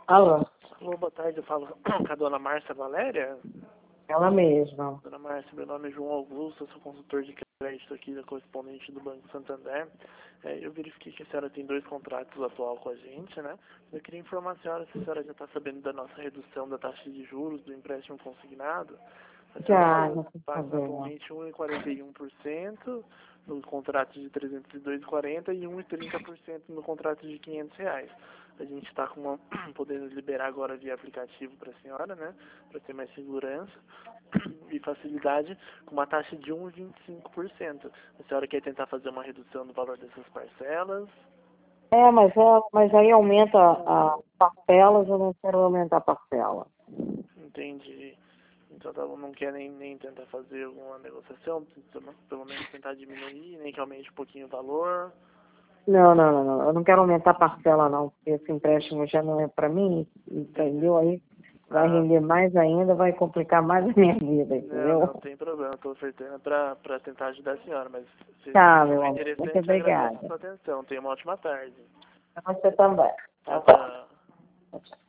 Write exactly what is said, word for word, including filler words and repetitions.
Alô? Alô, boa tarde, eu falo com a dona Márcia Valéria. Ela mesma. Dona Márcia, meu nome é João Augusto, eu sou consultor de crédito aqui da correspondente do Banco Santander. É, eu verifiquei que a senhora tem dois contratos atual com a gente, né? Eu queria informar a senhora se a senhora já está sabendo da nossa redução da taxa de juros do empréstimo consignado. A Já, senhora já tô paga sabendo. atualmente um vírgula quarenta e um por cento no contrato de trezentos e dois vírgula quarenta e um vírgula trinta por cento no contrato de quinhentos reais. A gente está com uma, podendo liberar agora via aplicativo para a senhora, né? Para ter mais segurança e facilidade, com uma taxa de um vírgula vinte e cinco por cento. A senhora quer tentar fazer uma redução do valor dessas parcelas? É, mas, é, mas aí aumenta a parcelas, eu não quero aumentar a parcela. Entendi. Então tá bom, não quer nem, nem tentar fazer alguma negociação, pelo menos tentar diminuir, nem que aumente um pouquinho o valor. Não, não, não, não. Eu não quero aumentar a parcela, não, porque esse empréstimo já não é para mim, entendeu? Aí vai Ah, render mais ainda, vai complicar mais a minha vida, não, entendeu? não tem problema, estou ofertando para para tentar ajudar a senhora, mas se Tá, se meu for amor. Muito interessante, eu agradeço a obrigada. sua atenção. Tenha uma ótima tarde. Você também. Tchau, Tá bom. tchau. Tchau, tchau.